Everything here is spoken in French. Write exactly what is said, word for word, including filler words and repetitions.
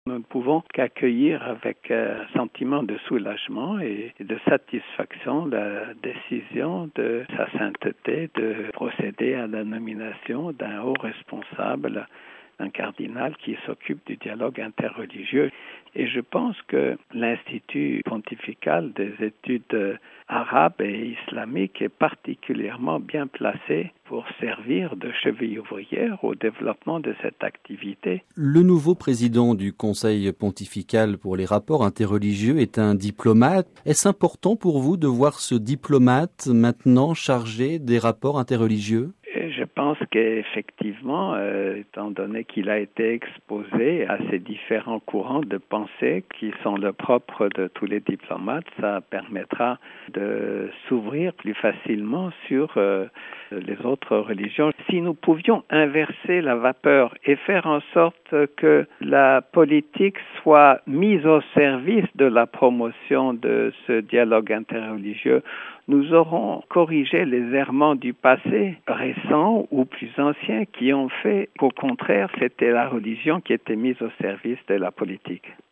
Nous ne pouvons qu'accueillir avec un sentiment de soulagement et de satisfaction la décision de Sa Sainteté de procéder à la nomination d'un haut responsable, un cardinal qui s'occupe du dialogue interreligieux. Et je pense que l'Institut pontifical des études arabes et islamiques est particulièrement bien placé pour servir de cheville ouvrière au développement de cette activité. Le nouveau président du Conseil pontifical pour les rapports interreligieux est un diplomate. Est-ce important pour vous de voir ce diplomate maintenant chargé des rapports interreligieux ? Je pense qu'effectivement, euh, étant donné qu'il a été exposé à ces différents courants de pensée qui sont le propre de tous les diplomates, ça permettra de s'ouvrir plus facilement sur euh, les autres religions. Si nous pouvions inverser la vapeur et faire en sorte que la politique soit mise au service de la promotion de ce dialogue interreligieux, nous aurons corrigé les errements du passé récent ou plus anciens qui ont fait qu'au contraire, c'était la religion qui était mise au service de la politique.